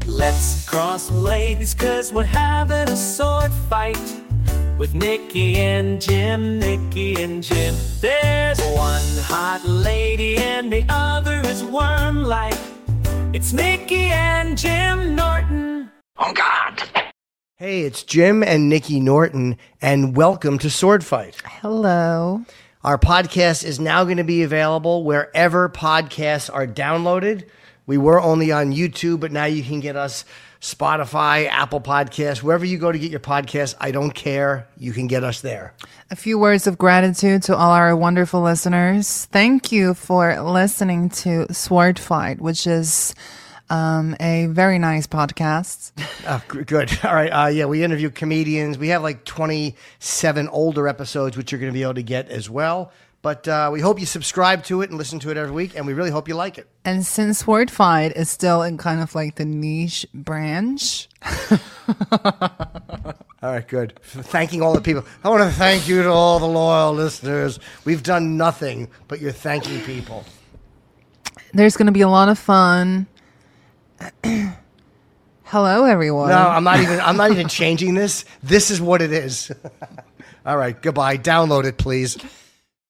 Let's cross ladies, cause we're having a sword fight with Nikki and Jim, Nikki and Jim. There's one hot lady and the other is worm-like. It's Nikki and Jim Norton. On guard! Hey, it's Jim and Nikki Norton, and welcome to Sword Fight. Hello. Our podcast is now going to be available wherever podcasts are downloaded. We were only on YouTube, but now you can get us Spotify, Apple Podcasts, wherever you go to get your podcasts. I don't care. You can get us there. A few words of gratitude to all our wonderful listeners. Thank you for listening to Sword Fight, which is a very nice podcast. Oh, good. All right. Yeah, we interview comedians. We have like 27 older episodes, which you're going to be able to get as well. But we hope you subscribe to it and listen to it every week, and we really hope you like it. And since Sword Fight is still in kind of like the niche branch. All right, good. Thanking all the people. I want to thank you to all the loyal listeners. We've done nothing, but you're thanking people. There's going to be a lot of fun. Hello, everyone. No, I'm not even changing this. This is what it is. All right, goodbye. Download it, please.